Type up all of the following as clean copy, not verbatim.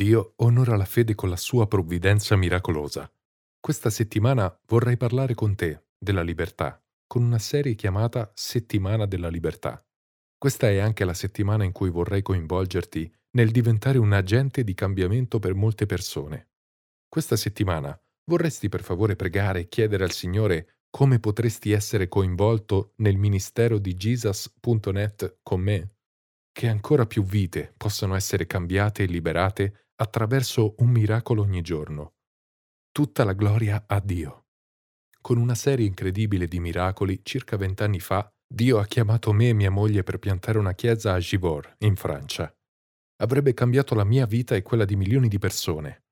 Dio onora la fede con la sua provvidenza miracolosa. Questa settimana vorrei parlare con te della libertà, con una serie chiamata Settimana della Libertà. Questa è anche la settimana in cui vorrei coinvolgerti nel diventare un agente di cambiamento per molte persone. Questa settimana vorresti per favore pregare e chiedere al Signore come potresti essere coinvolto nel ministero di Jesus.net con me? Che ancora più vite possano essere cambiate e liberate attraverso un miracolo ogni giorno. Tutta la gloria a Dio. Con una serie incredibile di miracoli, circa 20 anni fa, Dio ha chiamato me e mia moglie per piantare una chiesa a Givors, in Francia. Avrebbe cambiato la mia vita e quella di milioni di persone.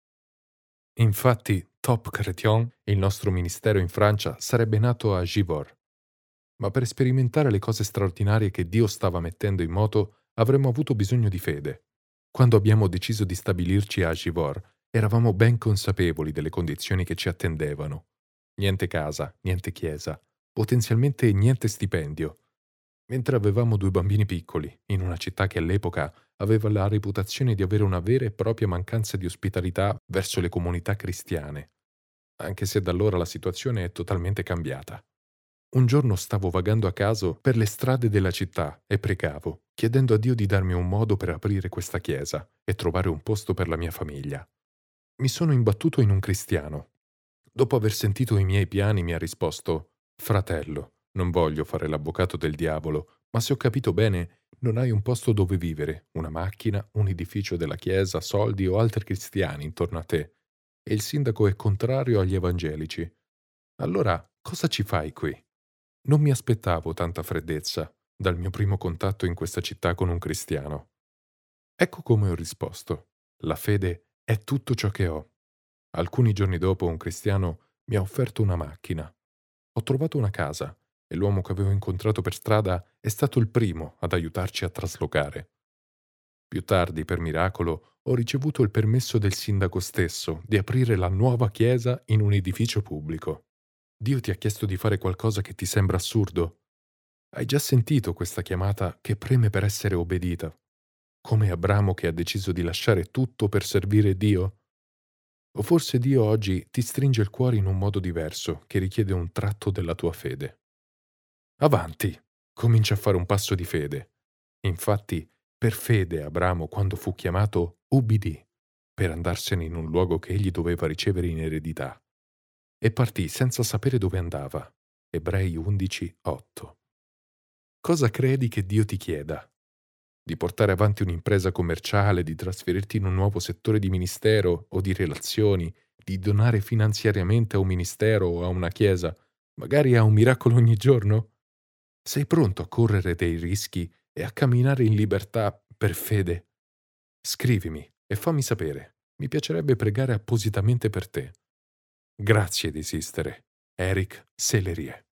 Infatti, Top Chrétien, il nostro ministero in Francia, sarebbe nato a Givors. Ma per sperimentare le cose straordinarie che Dio stava mettendo in moto, avremmo avuto bisogno di fede. Quando abbiamo deciso di stabilirci a Givors, eravamo ben consapevoli delle condizioni che ci attendevano. Niente casa, niente chiesa, potenzialmente niente stipendio. Mentre avevamo due bambini piccoli, in una città che all'epoca aveva la reputazione di avere una vera e propria mancanza di ospitalità verso le comunità cristiane, anche se da allora la situazione è totalmente cambiata. Un giorno stavo vagando a caso per le strade della città e pregavo, chiedendo a Dio di darmi un modo per aprire questa chiesa e trovare un posto per la mia famiglia. Mi sono imbattuto in un cristiano. Dopo aver sentito i miei piani mi ha risposto: «Fratello, non voglio fare l'avvocato del diavolo, ma se ho capito bene, non hai un posto dove vivere, una macchina, un edificio della chiesa, soldi o altri cristiani intorno a te. E il sindaco è contrario agli evangelici. Allora, cosa ci fai qui?» Non mi aspettavo tanta freddezza dal mio primo contatto in questa città con un cristiano. Ecco come ho risposto: la fede è tutto ciò che ho. Alcuni giorni dopo un cristiano mi ha offerto una macchina. Ho trovato una casa e l'uomo che avevo incontrato per strada è stato il primo ad aiutarci a traslocare. Più tardi, per miracolo, ho ricevuto il permesso del sindaco stesso di aprire la nuova chiesa in un edificio pubblico. Dio ti ha chiesto di fare qualcosa che ti sembra assurdo? Hai già sentito questa chiamata che preme per essere obbedita? Come Abramo che ha deciso di lasciare tutto per servire Dio? O forse Dio oggi ti stringe il cuore in un modo diverso che richiede un tratto della tua fede. Avanti, comincia a fare un passo di fede. Infatti, per fede Abramo, quando fu chiamato, ubbidì per andarsene in un luogo che egli doveva ricevere in eredità. E partì senza sapere dove andava. Ebrei 11:8. Cosa credi che Dio ti chieda? Di portare avanti un'impresa commerciale, di trasferirti in un nuovo settore di ministero o di relazioni, di donare finanziariamente a un ministero o a una chiesa, magari a un miracolo ogni giorno? Sei pronto a correre dei rischi e a camminare in libertà per fede? Scrivimi e fammi sapere. Mi piacerebbe pregare appositamente per te. Grazie di esistere. Eric Sellerie.